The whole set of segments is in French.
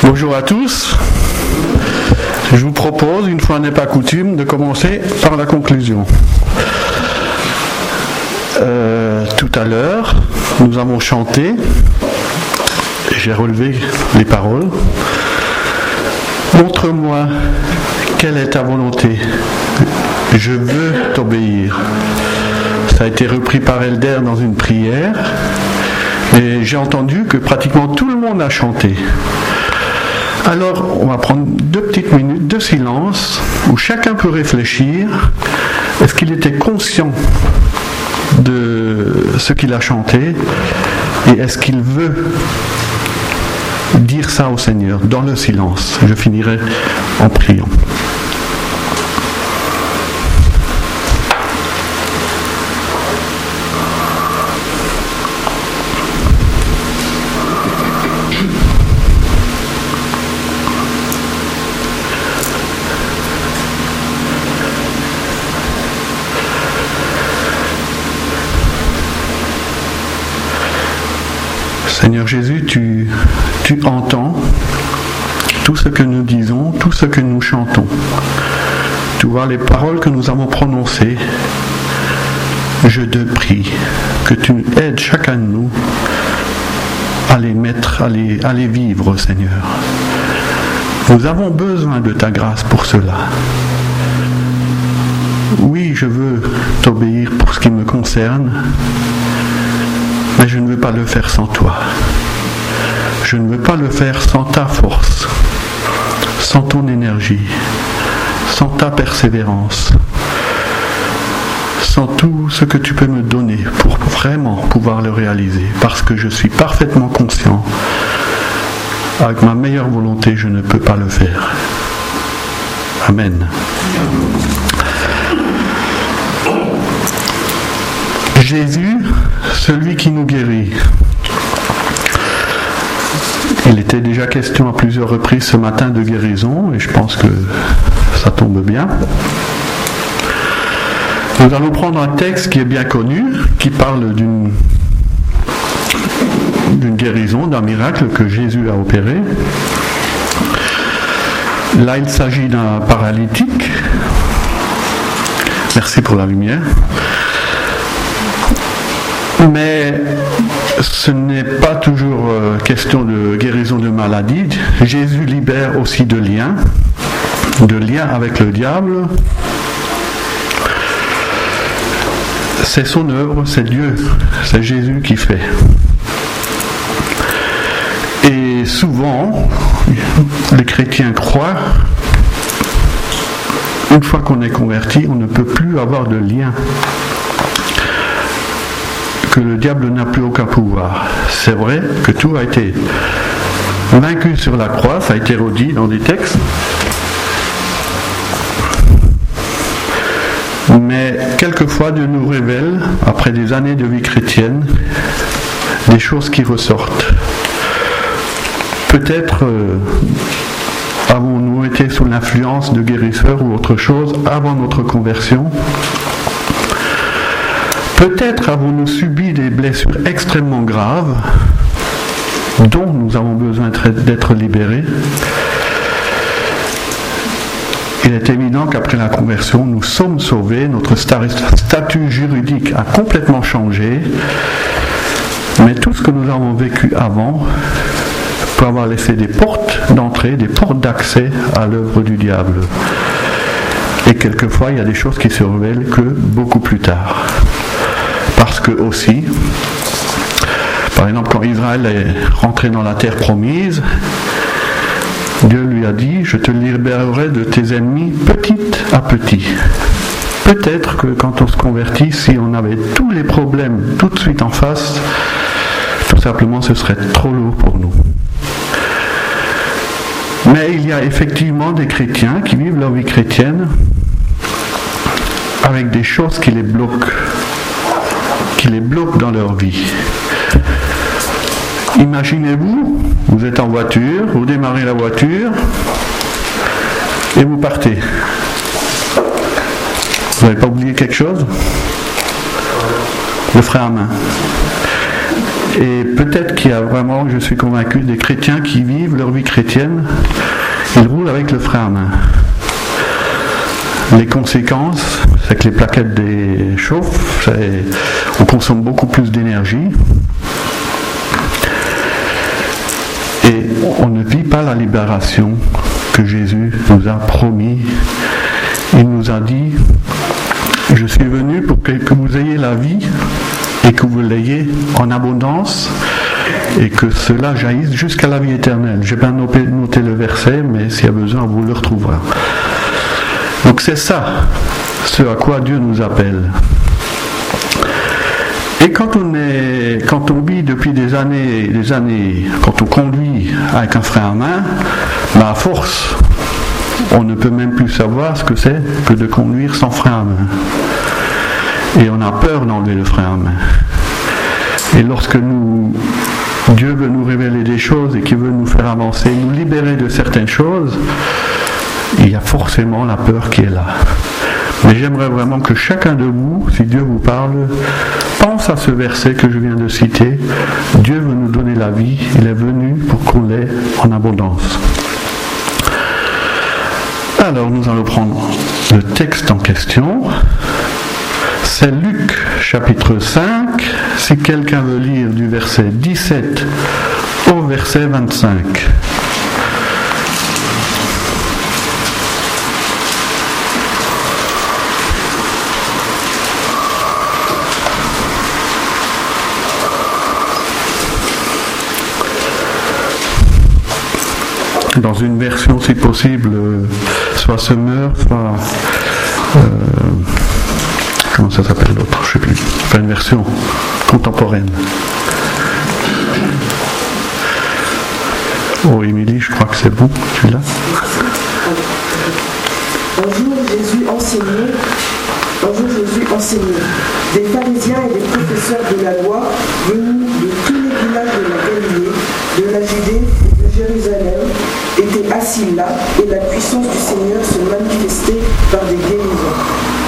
Bonjour à tous. Je vous propose, une fois n'est pas coutume, de commencer par la conclusion. Tout à l'heure, nous avons chanté, j'ai relevé les paroles. Montre-moi quelle est ta volonté. Je veux t'obéir. Ça a été repris par Elder dans une prière. Et j'ai entendu que pratiquement tout le monde a chanté. Alors, on va prendre 2 petites minutes de silence où chacun peut réfléchir. Est-ce qu'il était conscient de ce qu'il a chanté et est-ce qu'il veut dire ça au Seigneur dans le silence? Je finirai en priant. Seigneur Jésus, tu entends tout ce que nous disons, tout ce que nous chantons. Tu vois les paroles que nous avons prononcées. Je te prie que tu aides chacun de nous à les mettre, à les vivre, Seigneur. Nous avons besoin de ta grâce pour cela. Oui, je veux t'obéir pour ce qui me concerne. Mais je ne veux pas le faire sans toi. Je ne veux pas le faire sans ta force, sans ton énergie, sans ta persévérance, sans tout ce que tu peux me donner pour vraiment pouvoir le réaliser. Parce que je suis parfaitement conscient, avec ma meilleure volonté, je ne peux pas le faire. Amen. Jésus, celui qui nous guérit. Il était déjà question à plusieurs reprises ce matin de guérison et je pense que ça tombe bien. Nous allons prendre un texte qui est bien connu, qui parle d'une guérison, d'un miracle que Jésus a opéré. Là, il s'agit d'un paralytique. Merci pour la lumière. Mais ce n'est pas toujours question de guérison de maladie. Jésus libère aussi de liens avec le diable. C'est son œuvre, c'est Dieu, c'est Jésus qui fait. Et souvent, les chrétiens croient, une fois qu'on est converti, on ne peut plus avoir de lien. Que le diable n'a plus aucun pouvoir. C'est vrai que tout a été vaincu sur la croix, ça a été redit dans des textes. Mais quelquefois Dieu nous révèle, après des années de vie chrétienne, des choses qui ressortent. Peut-être avons-nous été sous l'influence de guérisseurs ou autre chose avant notre conversion. Peut-être avons-nous subi des blessures extrêmement graves dont nous avons besoin d'être libérés. Il est évident qu'après la conversion, nous sommes sauvés, notre statut juridique a complètement changé, mais tout ce que nous avons vécu avant peut avoir laissé des portes d'entrée, des portes d'accès à l'œuvre du diable. Et quelquefois, il y a des choses qui se révèlent que beaucoup plus tard. Parce que aussi, par exemple, quand Israël est rentré dans la terre promise, Dieu lui a dit, je te libérerai de tes ennemis petit à petit. Peut-être que quand on se convertit, si on avait tous les problèmes tout de suite en face, tout simplement ce serait trop lourd pour nous. Mais il y a effectivement des chrétiens qui vivent leur vie chrétienne avec des choses qui les bloquent dans leur vie. Imaginez-vous, vous êtes en voiture, vous démarrez la voiture et vous partez. Vous n'avez pas oublié quelque chose? Le frein à main. Et peut-être qu'il y a vraiment, je suis convaincu, des chrétiens qui vivent leur vie chrétienne, ils roulent avec le frein à main. Les conséquences, c'est que les plaquettes chauffent, on consomme beaucoup plus d'énergie et on ne vit pas la libération que Jésus nous a promis. Il nous a dit, je suis venu pour que vous ayez la vie et que vous l'ayez en abondance et que cela jaillisse jusqu'à la vie éternelle. Je n'ai pas noté le verset, mais s'il y a besoin, vous le retrouverez. Donc c'est ça, ce à quoi Dieu nous appelle. Et quand on vit depuis des années, quand on conduit avec un frein à main, à force, on ne peut même plus savoir ce que c'est que de conduire sans frein à main. Et on a peur d'enlever le frein à main. Et lorsque Dieu veut nous révéler des choses et qu'il veut nous faire avancer, nous libérer de certaines choses, il y a forcément la peur qui est là. Mais j'aimerais vraiment que chacun de vous, si Dieu vous parle, pense à ce verset que je viens de citer. Dieu veut nous donner la vie, il est venu pour qu'on l'ait en abondance. Alors nous allons prendre le texte en question. C'est Luc chapitre 5, si quelqu'un veut lire du verset 17 au verset 25. Dans une version, si possible, soit Semeur, soit... comment ça s'appelle l'autre? Je ne sais plus. Enfin, une version contemporaine. Oh, Émilie, je crois que c'est bon. Tu l'as? Un jour, Jésus enseignait. Des pharisiens et des professeurs de la loi venus de tous les villages de la Galilée, de la Judée et de Jérusalem étaient assis là et la puissance du Seigneur se manifestait par des guérisons.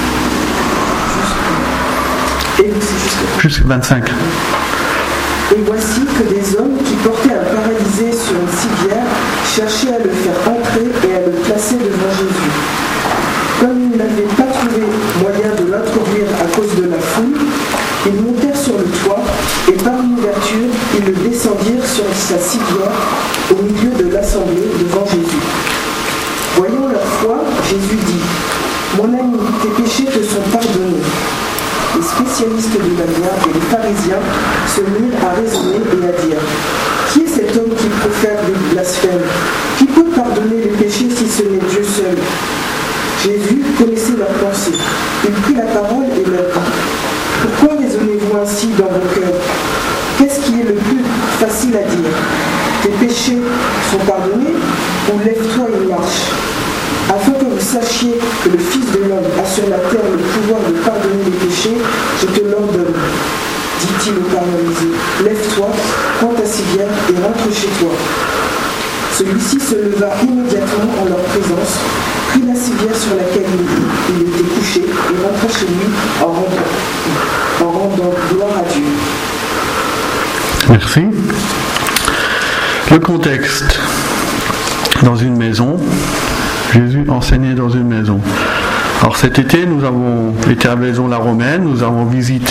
Jusqu'à 25. Et voici que des hommes qui portaient un paralysé sur une civière cherchaient à le faire entrer et à le placer devant Jésus. Comme ils n'avaient pas trouvé moyen de l'introduire à cause de la foule, ils montèrent sur le toit et par une ouverture, ils le descendirent sur sa civière au milieu de l'assemblée devant Jésus. Voyant leur foi, Jésus dit : « Mon ami, tes péchés te sont pardonnés. » Les spécialistes de la loi et les pharisiens se mirent à raisonner et à dire : « Qui est cet homme qui profère des blasphèmes ? Qui peut pardonner les péchés si ce n'est Dieu seul ?» Jésus connaissait leurs pensées. Il prit la parole et leur dit : « Pourquoi raisonnez-vous ainsi dans vos cœurs ? Qu'est-ce qui est le plus facile à dire ? Tes péchés sont pardonnés ou lève-toi et marche ? Afin que vous sachiez que le Fils de l'homme a sur la terre le pouvoir de pardonner les péchés, je te l'ordonne. » Dit-il au paralysé : « Lève-toi, prends ta civière et rentre chez toi. » Celui-ci se leva immédiatement en leur présence, prit la civière sur laquelle il était couché et rentra chez lui en rendant gloire à Dieu. Merci. Le contexte. Dans une maison, Jésus enseignait dans une maison. Alors cet été, nous avons été à Vaison-la-Romaine, nous avons visité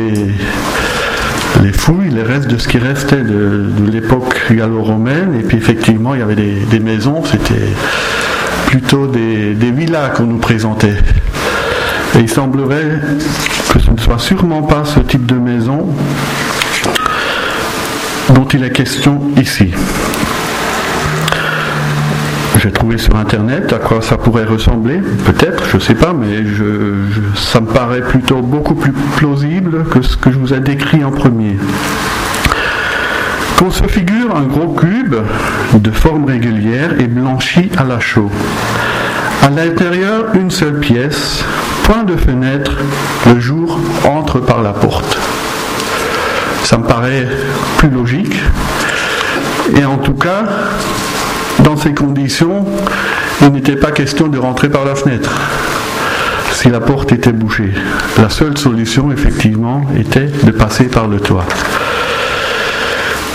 les fouilles, les restes de ce qui restait de l'époque gallo-romaine, et puis effectivement il y avait des maisons, c'était plutôt des villas qu'on nous présentait. Et il semblerait que ce ne soit sûrement pas ce type de maison dont il est question ici. J'ai trouvé sur internet à quoi ça pourrait ressembler, peut-être, je ne sais pas, mais ça me paraît plutôt beaucoup plus plausible que ce que je vous ai décrit en premier. Qu'on se figure un gros cube de forme régulière et blanchi à la chaux. À l'intérieur, une seule pièce, point de fenêtre, le jour entre par la porte. Ça me paraît plus logique. Et en tout cas, dans ces conditions, il n'était pas question de rentrer par la fenêtre si la porte était bouchée. La seule solution, effectivement, était de passer par le toit.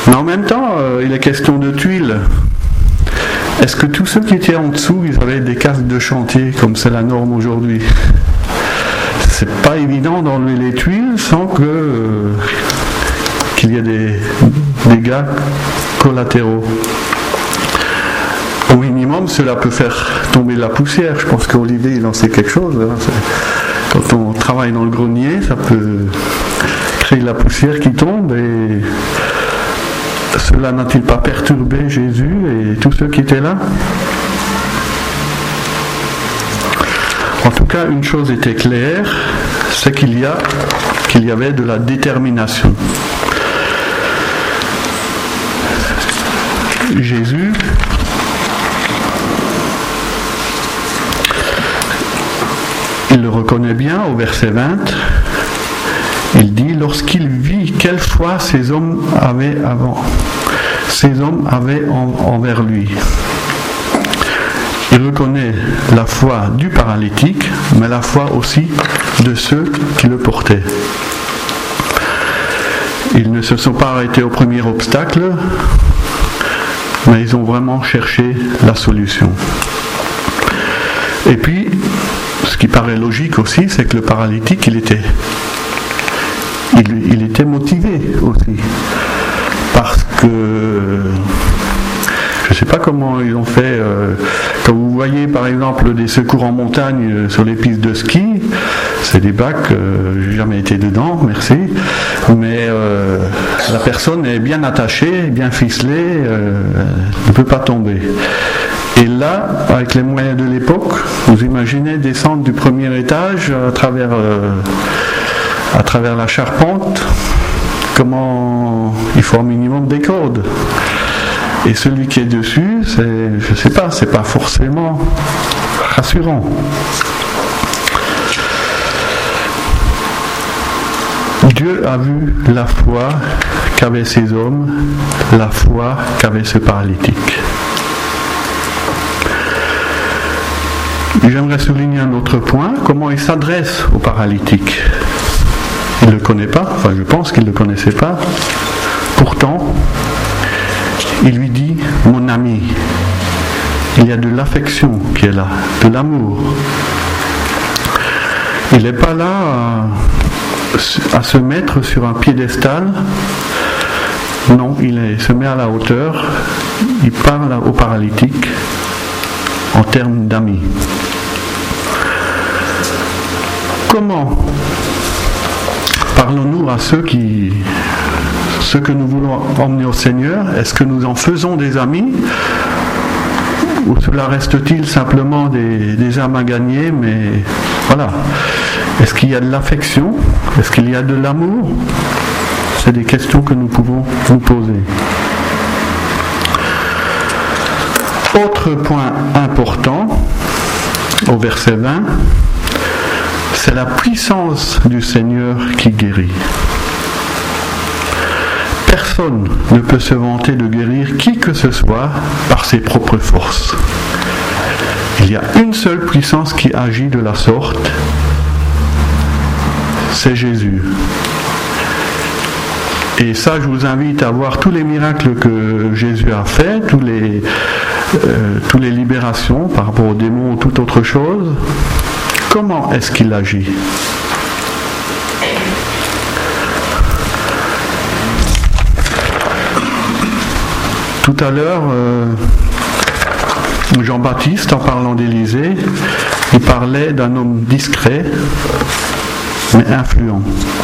Mais en même temps, il est question de tuiles. Est-ce que tous ceux qui étaient en dessous, ils avaient des casques de chantier, comme c'est la norme aujourd'hui? C'est pas évident d'enlever les tuiles sans qu'il y ait des dégâts collatéraux. Au minimum, cela peut faire tomber la poussière. Je pense qu'Olivier, il en sait quelque chose. Hein. Quand on travaille dans le grenier, ça peut créer la poussière qui tombe et cela n'a-t-il pas perturbé Jésus et tous ceux qui étaient là? En tout cas, une chose était claire, c'est qu'il y avait de la détermination. Jésus il le reconnaît bien au verset 20. Il dit, lorsqu'il vit quelle foi ces hommes avaient envers lui. Il reconnaît la foi du paralytique, mais la foi aussi de ceux qui le portaient. Ils ne se sont pas arrêtés au premier obstacle, mais ils ont vraiment cherché la solution. Et puis, ce qui paraît logique aussi, c'est que le paralytique, il était motivé aussi. Parce que je ne sais pas comment ils ont fait. Quand vous voyez par exemple des secours en montagne sur les pistes de ski, c'est des bacs, je n'ai jamais été dedans, merci. Mais la personne est bien attachée, bien ficelée, ne peut pas tomber. Et là, avec les moyens de l'époque, vous imaginez descendre du premier étage à travers la charpente, comment il faut un minimum des cordes. Et celui qui est dessus, je ne sais pas, c'est pas forcément rassurant. Dieu a vu la foi qu'avaient ces hommes, la foi qu'avait ce paralytique. J'aimerais souligner un autre point, comment il s'adresse au paralytique. Il ne le connaît pas, enfin je pense qu'il ne le connaissait pas. Pourtant, il lui dit « mon ami ». Il y a de l'affection qui est là, de l'amour. Il n'est pas là à se mettre sur un piédestal. Non, il se met à la hauteur. Il parle au paralytique en termes d'amis. Comment parlons-nous à ceux que nous voulons emmener au Seigneur? Est-ce que nous en faisons des amis? Ou cela reste-t-il simplement des âmes à gagner? Mais voilà. Est-ce qu'il y a de l'affection? Est-ce qu'il y a de l'amour? C'est des questions que nous pouvons nous poser. Autre point important, au verset 20, c'est la puissance du Seigneur qui guérit. Personne ne peut se vanter de guérir qui que ce soit par ses propres forces. Il y a une seule puissance qui agit de la sorte, c'est Jésus. Et ça, je vous invite à voir tous les miracles que Jésus a fait, toutes les libérations par rapport aux démons ou toute autre chose. Comment est-ce qu'il agit? Tout à l'heure, Jean-Baptiste, en parlant d'Élisée, il parlait d'un homme discret, mais influent.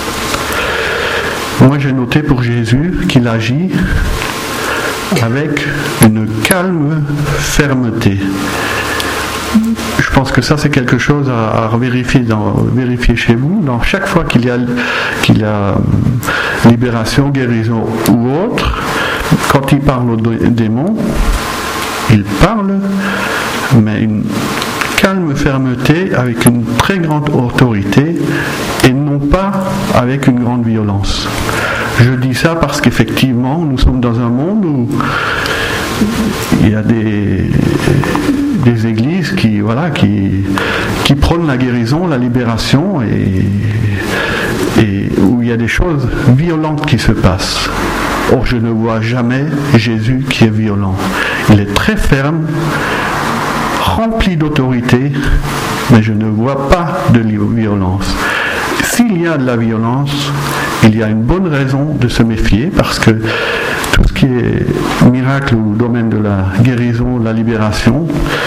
Moi, j'ai noté pour Jésus qu'il agit avec une calme fermeté. Je pense que ça, c'est quelque chose à vérifier chez vous. Dans chaque fois qu'il y a libération, guérison ou autre, quand il parle aux démons, il parle, mais une calme fermeté avec une très grande autorité et non pas avec une grande violence. Je dis ça parce qu'effectivement, nous sommes dans un monde où il y a des églises qui prônent la guérison, la libération et où il y a des choses violentes qui se passent. Or, je ne vois jamais Jésus qui est violent. Il est très ferme, rempli d'autorité, mais je ne vois pas de violence. S'il y a de la violence, il y a une bonne raison de se méfier, parce que tout ce qui est miracle ou domaine de la guérison, de la libération,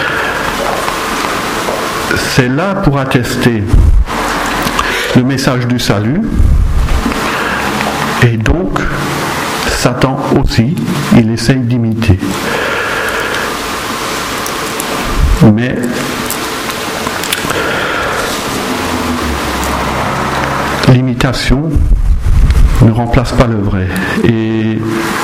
c'est là pour attester le message du salut. Et donc, Satan aussi, il essaye d'imiter. Mais l'imitation ne remplace pas le vrai. Et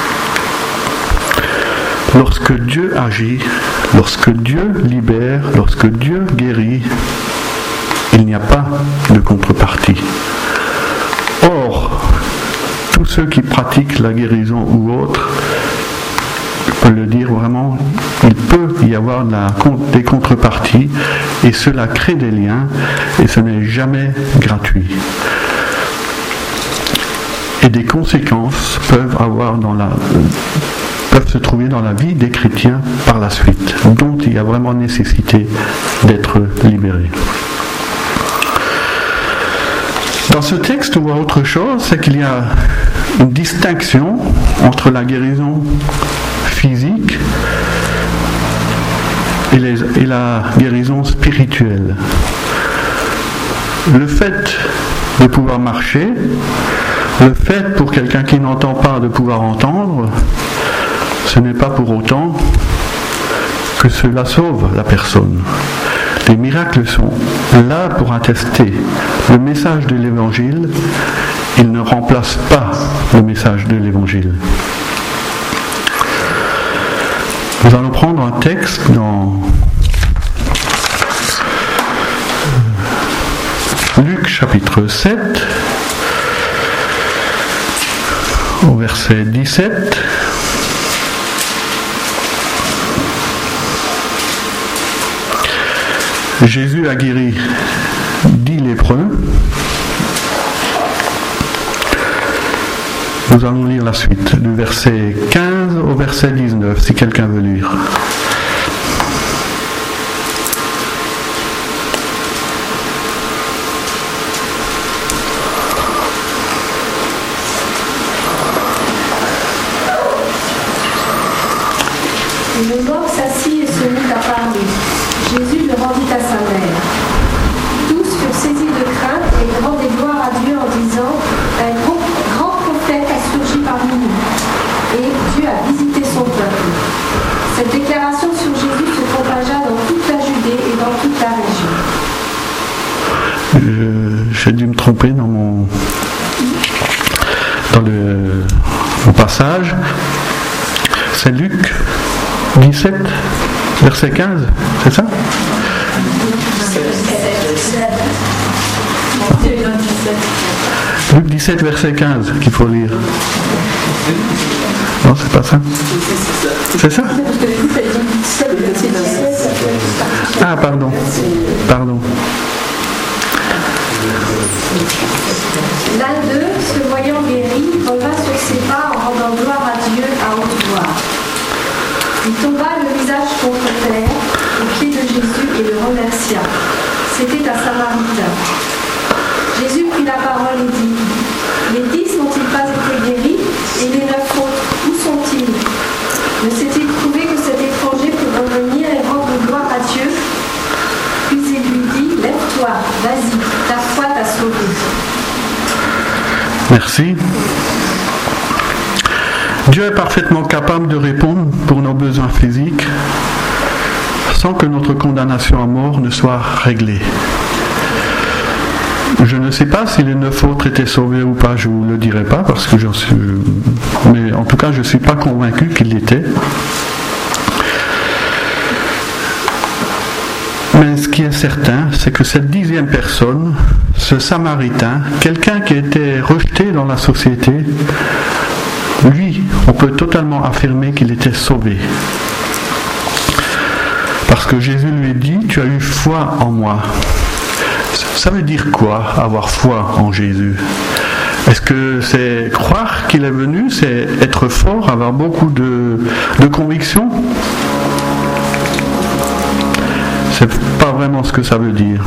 lorsque Dieu agit, lorsque Dieu libère, lorsque Dieu guérit, il n'y a pas de contrepartie. Or, tous ceux qui pratiquent la guérison ou autre, je peux le dire vraiment, il peut y avoir des contreparties et cela crée des liens et ce n'est jamais gratuit. Et des conséquences peuvent se trouver dans la vie des chrétiens par la suite, dont il y a vraiment nécessité d'être libérés. Dans ce texte, on voit autre chose, c'est qu'il y a une distinction entre la guérison physique et la guérison spirituelle. Le fait de pouvoir marcher, le fait pour quelqu'un qui n'entend pas de pouvoir entendre, ce n'est pas pour autant que cela sauve la personne. Les miracles sont là pour attester le message de l'Évangile. Ils ne remplacent pas le message de l'Évangile. Nous allons prendre un texte dans Luc chapitre 7, au verset 17. Jésus a guéri 10 lépreux. Nous allons lire la suite, du verset 15 au verset 19, si quelqu'un veut lire. Le mort s'assit et se mit à parler. Jésus le rendit à sa mère. Tous furent saisis de crainte et rendaient gloire à Dieu en disant « Un grand prophète a surgi parmi nous, et Dieu a visité son peuple. » Cette déclaration sur Jésus se propagea dans toute la Judée et dans toute la région. J'ai dû me tromper dans le passage. C'est Luc 17, verset 15, c'est ça ? Luc 17, verset 15 qu'il faut lire. Non, c'est pas ça. C'est ça ? Ah, pardon. L'un d'eux, se voyant guéri, reva sur ses pas en rendant gloire à Dieu à haute voix. Il tomba le visage contre terre, aux pieds de Jésus et le remercia. C'était un Samaritain. Jésus prit la parole et dit « Les 10 n'ont-ils pas été guéris, et les 9 autres, où sont-ils ? Ne s'est-il trouvé que cet étranger peut revenir et rendre gloire à Dieu ?» Puis il lui dit « Lève-toi, vas-y, ta foi t'a sauvé. » Merci. Dieu est parfaitement capable de répondre pour nos besoins physiques sans que notre condamnation à mort ne soit réglée. Je ne sais pas si les 9 autres étaient sauvés ou pas, je ne vous le dirai pas, parce que mais en tout cas je ne suis pas convaincu qu'ils l'étaient. Mais ce qui est certain, c'est que cette 10e personne, ce Samaritain, quelqu'un qui était rejeté dans la société, lui, on peut totalement affirmer qu'il était sauvé. Parce que Jésus lui dit, tu as eu foi en moi. Ça veut dire quoi, avoir foi en Jésus ? Est-ce que c'est croire qu'il est venu, c'est être fort, avoir beaucoup de conviction? C'est pas vraiment ce que ça veut dire.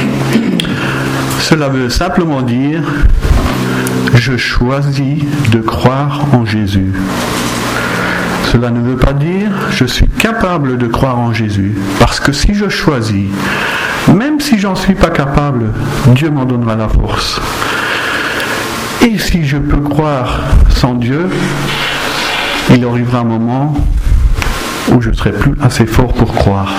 Cela veut simplement dire je choisis de croire en Jésus. Cela ne veut pas dire je suis capable de croire en Jésus. Parce que si je choisis, même si j'en suis pas capable, Dieu m'en donnera la force. Et si je peux croire sans Dieu, il arrivera un moment où je ne serai plus assez fort pour croire.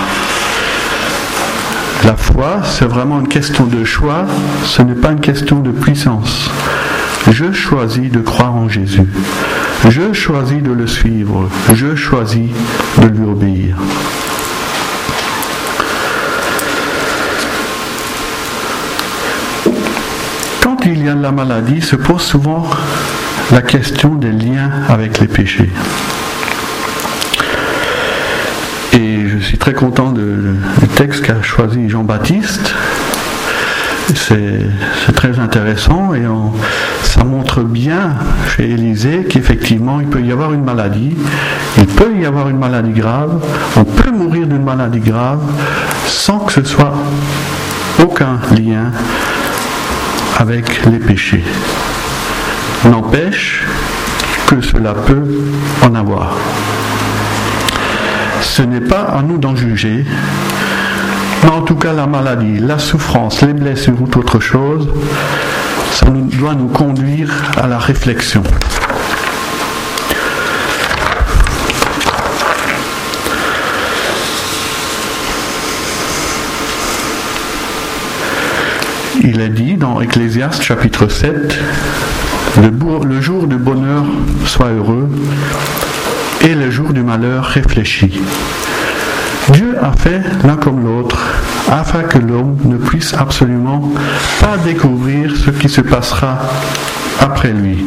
La foi, c'est vraiment une question de choix, ce n'est pas une question de puissance. Je choisis de croire en Jésus. Je choisis de le suivre. Je choisis de lui obéir. Quand il y a de la maladie, se pose souvent la question des liens avec les péchés. Et je suis très content du texte qu'a choisi Jean-Baptiste. C'est très intéressant et ça montre bien chez Élisée qu'effectivement il peut y avoir une maladie, il peut y avoir une maladie grave, on peut mourir d'une maladie grave sans que ce soit aucun lien avec les péchés. N'empêche que cela peut en avoir. Ce n'est pas à nous d'en juger, mais en tout cas la maladie, la souffrance, les blessures ou autre chose, ça doit nous conduire à la réflexion. Il est dit dans Ecclésiaste chapitre 7, le jour du bonheur soit heureux et le jour du malheur réfléchi. Dieu a fait l'un comme l'autre afin que l'homme ne puisse absolument pas découvrir ce qui se passera après lui.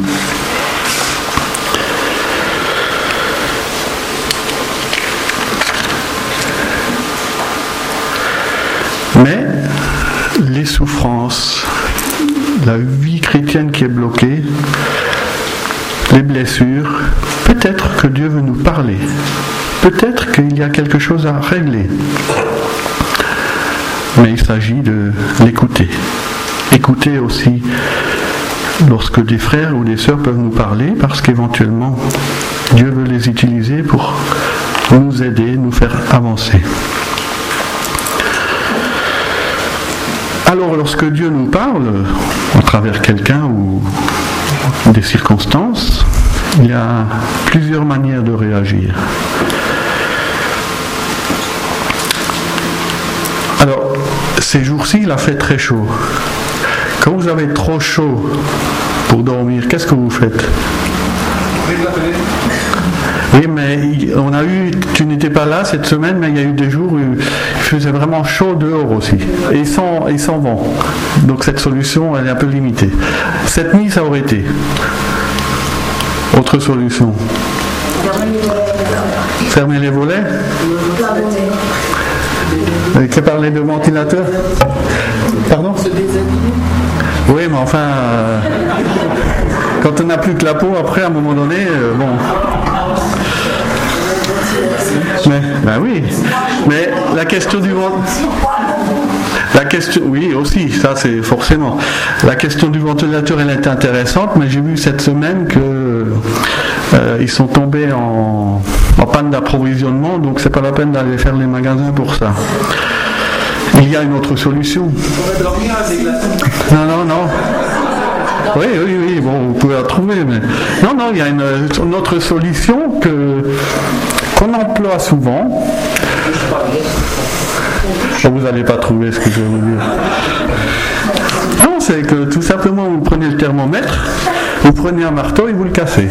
Mais les souffrances, la vie chrétienne qui est bloquée, les blessures, peut-être que Dieu veut nous parler. Peut-être qu'il y a quelque chose à régler. Mais il s'agit de l'écouter. Écouter aussi lorsque des frères ou des sœurs peuvent nous parler, parce qu'éventuellement, Dieu veut les utiliser pour nous aider, nous faire avancer. Alors, lorsque Dieu nous parle, à travers quelqu'un ou des circonstances, il y a plusieurs manières de réagir. Alors, ces jours-ci, il a fait très chaud. Quand vous avez trop chaud pour dormir, qu'est-ce que vous faites? Oui, mais tu n'étais pas là cette semaine, mais il y a eu des jours où il faisait vraiment chaud dehors aussi. Et sans vent. Donc cette solution, elle est un peu limitée. Cette nuit, ça aurait été. Autre solution. Fermer les volets. Tu parlais de ventilateur. Pardon? Oui, mais enfin, quand on n'a plus que la peau, après, à un moment donné, bon. Mais, ben oui. Mais la question du oui, aussi, ça c'est forcément. La question du ventilateur, elle est intéressante, mais j'ai vu cette semaine que ils sont tombés en panne d'approvisionnement, donc c'est pas la peine d'aller faire les magasins pour ça. Il y a une autre solution. Non. Oui, bon, vous pouvez la trouver, mais non, il y a une autre solution qu'on emploie souvent. Vous n'allez pas trouver ce que je vais vous dire. Non, c'est que tout simplement vous prenez le thermomètre, vous prenez un marteau et vous le cassez.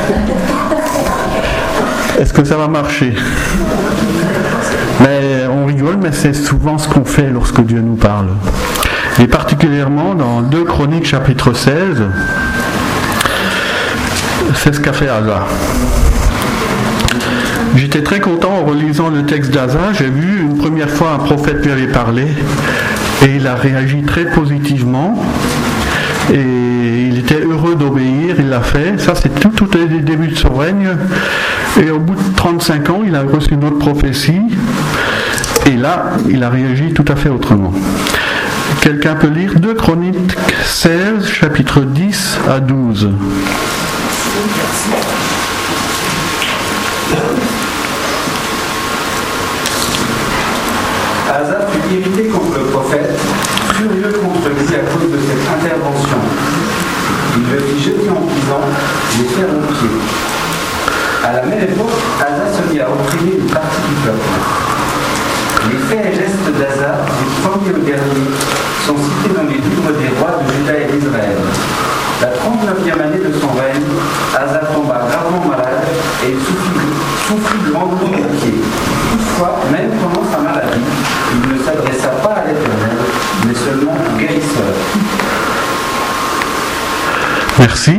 Est-ce que ça va marcher? Mais on rigole, mais c'est souvent ce qu'on fait lorsque Dieu nous parle. Et particulièrement dans 2 Chroniques chapitre 16, c'est ce qu'a fait Asa. J'étais très content en relisant le texte d'Asa. J'ai vu une première fois un prophète lui avait parlé et il a réagi très positivement. Et il était heureux d'obéir, il l'a fait. Ça, c'est tout au début de son règne. Et au bout de 35 ans, il a reçu une autre prophétie. Et là, il a réagi tout à fait autrement. Quelqu'un peut lire 2 Chroniques 16, chapitres 10 à 12. Asa fut irrité contre le prophète, furieux contre lui à cause de cette intervention. Il le fit jeter en prison, les faire au pied. À la même époque, Asa se mit à opprimer une partie du peuple. Les faits et gestes d'Asa, du premier au dernier, sont cités dans les livres des rois de Juda et d'Israël. La 39e année de son règne, Asa tomba gravement malade et souffrit grandement des pieds. Toutefois, même pendant sa maladie, il ne s'adressa pas à l'Éternel, mais seulement au guérisseur. Merci.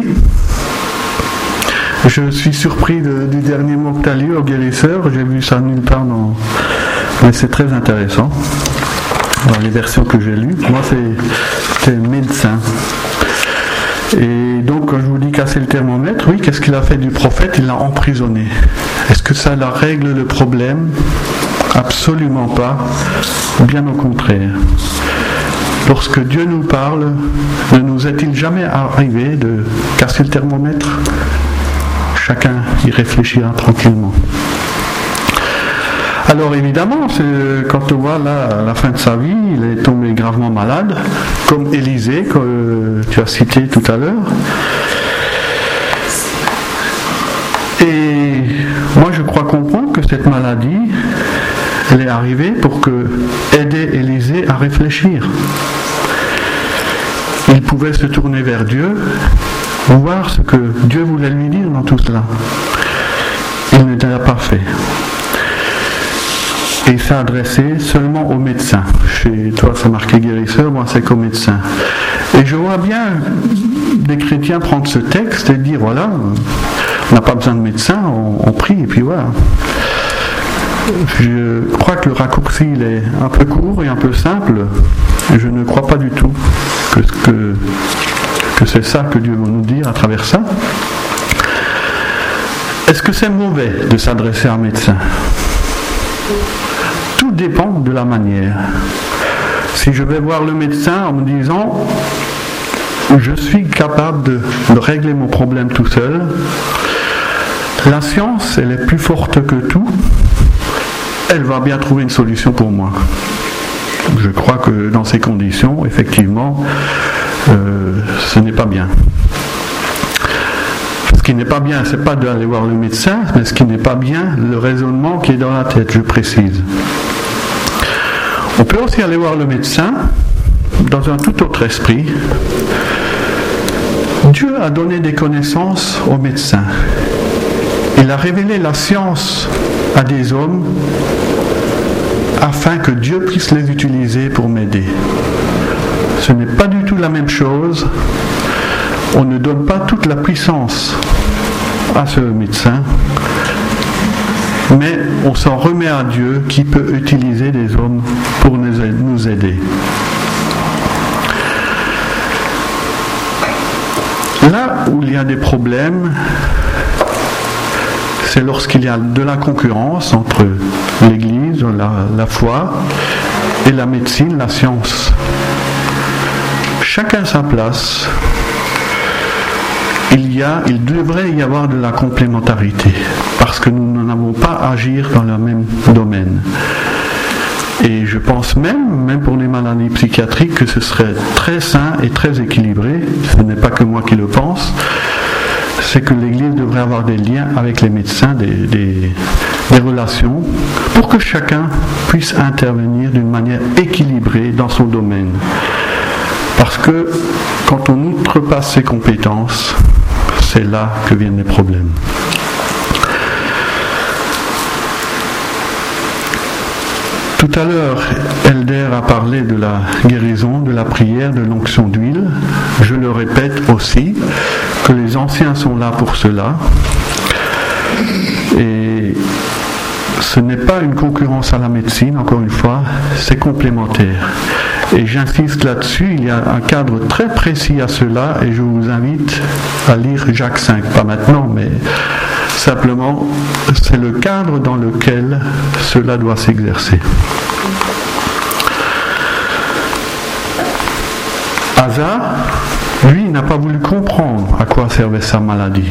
Je suis surpris du dernier mot que tu as lu, au guérisseur. J'ai vu ça nulle part dans... Mais c'est très intéressant. Dans les versions que j'ai lues, moi c'était médecin. Et donc quand je vous dis casser le thermomètre, oui, qu'est-ce qu'il a fait du prophète? Il l'a emprisonné. Est-ce que ça règle le problème? Absolument pas. Bien au contraire. Lorsque Dieu nous parle, ne nous est-il jamais arrivé de casser le thermomètre? Chacun y réfléchira tranquillement. Alors évidemment, quand on voit là, à la fin de sa vie, il est tombé gravement malade, comme Élisée, que tu as cité tout à l'heure. Et moi je crois comprendre que cette maladie, elle est arrivée pour aider Élisée à réfléchir. Il pouvait se tourner vers Dieu, voir ce que Dieu voulait lui dire dans tout cela. Il ne l'a pas fait. Et il s'est adressé seulement aux médecins. Chez toi c'est marqué guérisseur, moi c'est qu'aux médecins. Et je vois bien des chrétiens prendre ce texte et dire voilà, on n'a pas besoin de médecins, on prie et puis voilà. Je crois que le raccourci il est un peu court et un peu simple. Et je ne crois pas du tout que c'est ça que Dieu veut nous dire à travers ça. Est-ce que c'est mauvais de s'adresser à un médecin? Tout dépend de la manière. Si je vais voir le médecin en me disant je suis capable de régler mon problème tout seul, la science elle est plus forte que tout, elle va bien trouver une solution pour moi. Je crois que dans ces conditions, effectivement, ce n'est pas bien. Ce qui n'est pas bien, ce n'est pas d'aller voir le médecin, mais ce qui n'est pas bien, le raisonnement qui est dans la tête, je précise. On peut aussi aller voir le médecin dans un tout autre esprit. Dieu a donné des connaissances aux médecins. Il a révélé la science à des hommes afin que Dieu puisse les utiliser pour m'aider. Ce n'est pas du tout la même chose. On ne donne pas toute la puissance à ce médecin, mais on s'en remet à Dieu qui peut utiliser des hommes pour nous aider. Là où il y a des problèmes, c'est lorsqu'il y a de la concurrence entre l'Église, la foi, et la médecine, la science. Chacun sa place. Il devrait y avoir de la complémentarité, parce que nous n'avons pas à agir dans le même domaine. Et je pense même pour les maladies psychiatriques, que ce serait très sain et très équilibré, ce n'est pas que moi qui le pense, c'est que l'Église devrait avoir des liens avec les médecins, des relations, pour que chacun puisse intervenir d'une manière équilibrée dans son domaine. Parce que quand on outrepasse ses compétences, c'est là que viennent les problèmes. Tout à l'heure, Elder a parlé de la guérison, de la prière, de l'onction d'huile. Je le répète aussi, que les anciens sont là pour cela. Et ce n'est pas une concurrence à la médecine, encore une fois, c'est complémentaire. Et j'insiste là-dessus, il y a un cadre très précis à cela et je vous invite à lire Jacques 5, pas maintenant, mais simplement, c'est le cadre dans lequel cela doit s'exercer. Asa, lui, n'a pas voulu comprendre à quoi servait sa maladie.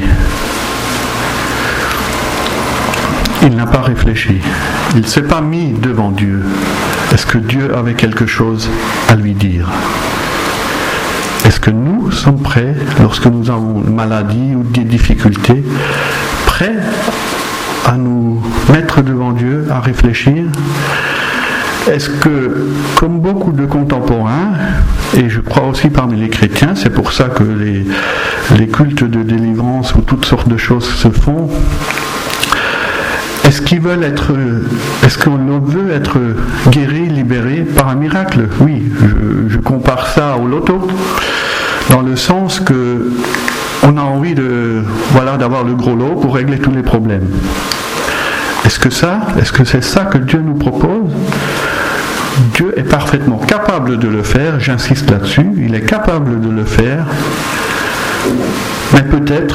Il n'a pas réfléchi. Il ne s'est pas mis devant Dieu. Est-ce que Dieu avait quelque chose à lui dire? Est-ce que nous sommes prêts, lorsque nous avons une maladie ou des difficultés, prêts à nous mettre devant Dieu, à réfléchir? Est-ce que, comme beaucoup de contemporains, et je crois aussi parmi les chrétiens, c'est pour ça que les cultes de délivrance ou toutes sortes de choses se font, est-ce qu'on veut être guéri, libéré par un miracle? Oui, je compare ça au loto, dans le sens que on a envie d'avoir le gros lot pour régler tous les problèmes. Est-ce que c'est ça que Dieu nous propose? Dieu est parfaitement capable de le faire, j'insiste là-dessus, il est capable de le faire, mais peut-être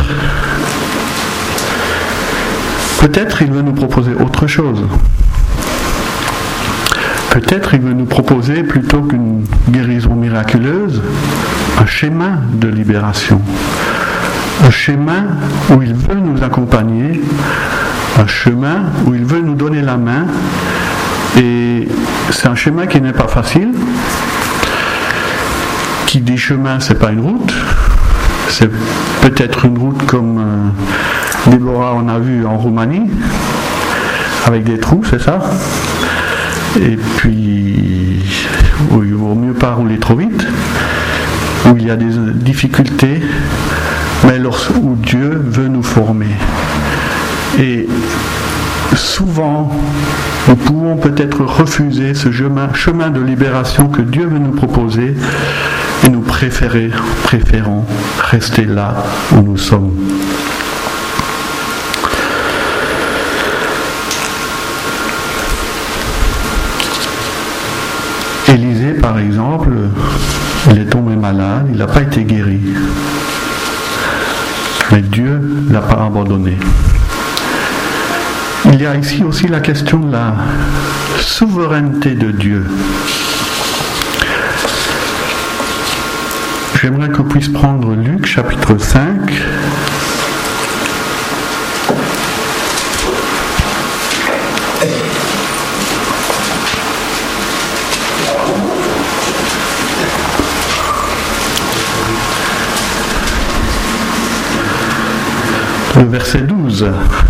il veut nous proposer autre chose. Peut-être il veut nous proposer, plutôt qu'une guérison miraculeuse, un chemin de libération. Un chemin où il veut nous accompagner, un chemin où il veut nous donner la main. Et c'est un chemin qui n'est pas facile. Qui dit chemin, c'est pas une route. C'est peut-être une route comme Déborah on a vu en Roumanie, avec des trous, c'est ça. Et puis, où il vaut mieux pas rouler trop vite, où il y a des difficultés, mais où Dieu veut nous former. Et souvent, nous pouvons peut-être refuser ce chemin de libération que Dieu veut nous proposer et nous préférons rester là où nous sommes. Élisée, par exemple, il est tombé malade, il n'a pas été guéri. Mais Dieu ne l'a pas abandonné. Il y a ici aussi la question de la souveraineté de Dieu. J'aimerais qu'on puisse prendre Luc chapitre 5. Le verset 12.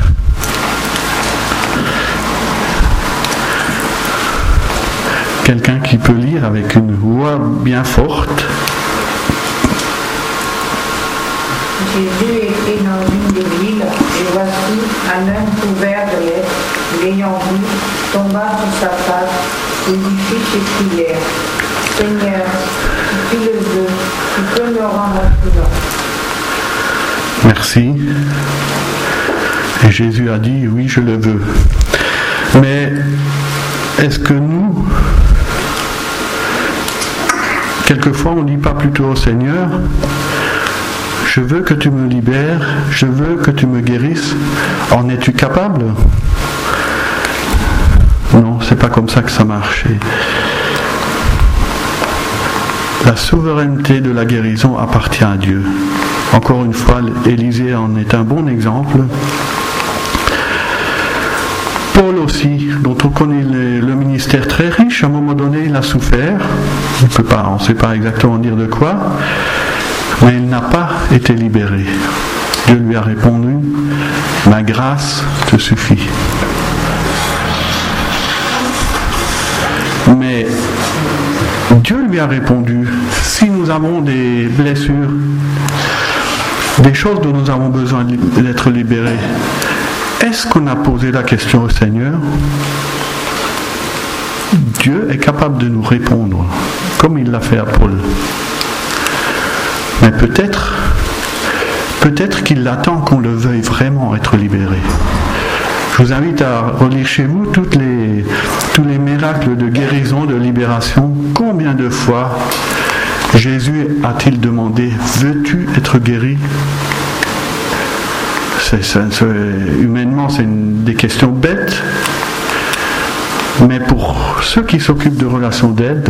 Quelqu'un qui peut lire avec une voix bien forte. Jésus était dans une des villes, et voici un homme couvert de lèpre, l'ayant vu, tomba sur sa face, et lui fit ses prières. Seigneur, si tu le veux, tu peux me rendre prudent. Merci. Et Jésus a dit, oui, je le veux. Mais est-ce que nous, quelquefois, on ne dit pas plutôt au Seigneur, je veux que tu me libères, je veux que tu me guérisses, en es-tu capable? Non, c'est pas comme ça que ça marche. La souveraineté de la guérison appartient à Dieu. Encore une fois, Élisée en est un bon exemple. Paul aussi, dont on connaît le ministère très riche, à un moment donné, il a souffert. On ne sait pas exactement dire de quoi, mais il n'a pas été libéré. Dieu lui a répondu, ma grâce te suffit. Mais Dieu lui a répondu, si nous avons des blessures, des choses dont nous avons besoin d'être libérés, est-ce qu'on a posé la question au Seigneur? Dieu est capable de nous répondre, comme il l'a fait à Paul. Mais peut-être qu'il attend qu'on le veuille vraiment être libéré. Je vous invite à relire chez vous toutes tous les miracles de guérison, de libération, combien de fois Jésus a-t-il demandé « Veux-tu être guéri ?» Humainement, c'est des questions bêtes, mais pour ceux qui s'occupent de relations d'aide,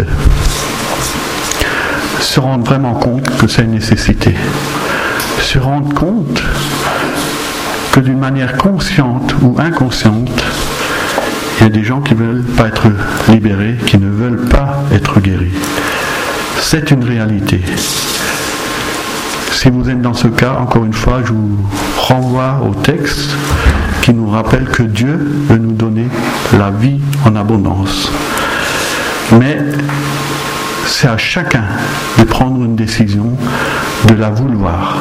se rendent vraiment compte que c'est une nécessité. Se rendre compte que d'une manière consciente ou inconsciente, il y a des gens qui ne veulent pas être libérés, qui ne veulent pas être guéris. C'est une réalité. Si vous êtes dans ce cas, encore une fois, je vous renvoie au texte qui nous rappelle que Dieu veut nous donner la vie en abondance. Mais c'est à chacun de prendre une décision, de la vouloir.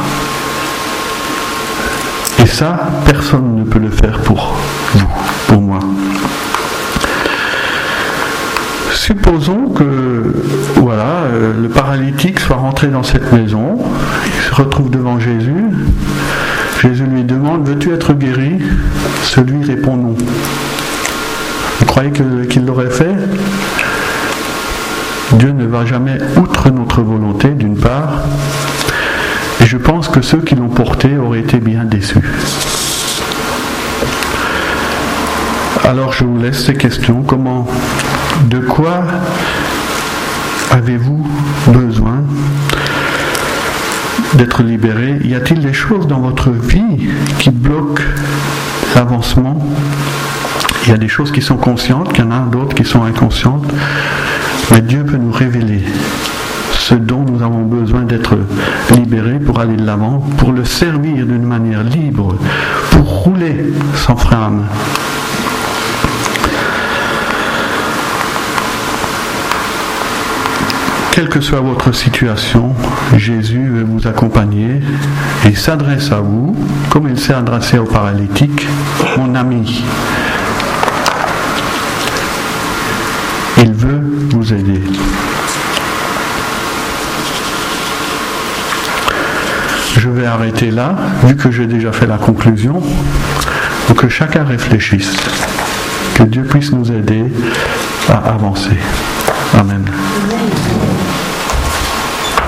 Et ça, personne ne peut le faire pour vous, pour moi. Supposons que le paralytique soit rentré dans cette maison, il se retrouve devant Jésus. Jésus lui demande « Veux-tu être guéri ?» Celui répond non. Vous croyez qu'il l'aurait fait ? Dieu ne va jamais outre notre volonté, d'une part, et je pense que ceux qui l'ont porté auraient été bien déçus. Alors je vous laisse ces questions. De quoi avez-vous besoin d'être libéré ? Y a-t-il des choses dans votre vie qui bloquent l'avancement ? Il y a des choses qui sont conscientes, il y en a d'autres qui sont inconscientes. Mais Dieu peut nous révéler ce dont nous avons besoin d'être libérés pour aller de l'avant, pour le servir d'une manière libre, pour rouler sans frein à main. Quelle que soit votre situation, Jésus veut vous accompagner et il s'adresse à vous, comme il s'est adressé au paralytique, mon ami. Il veut vous aider. Je vais arrêter là, vu que j'ai déjà fait la conclusion, pour que chacun réfléchisse, que Dieu puisse nous aider à avancer. Amen.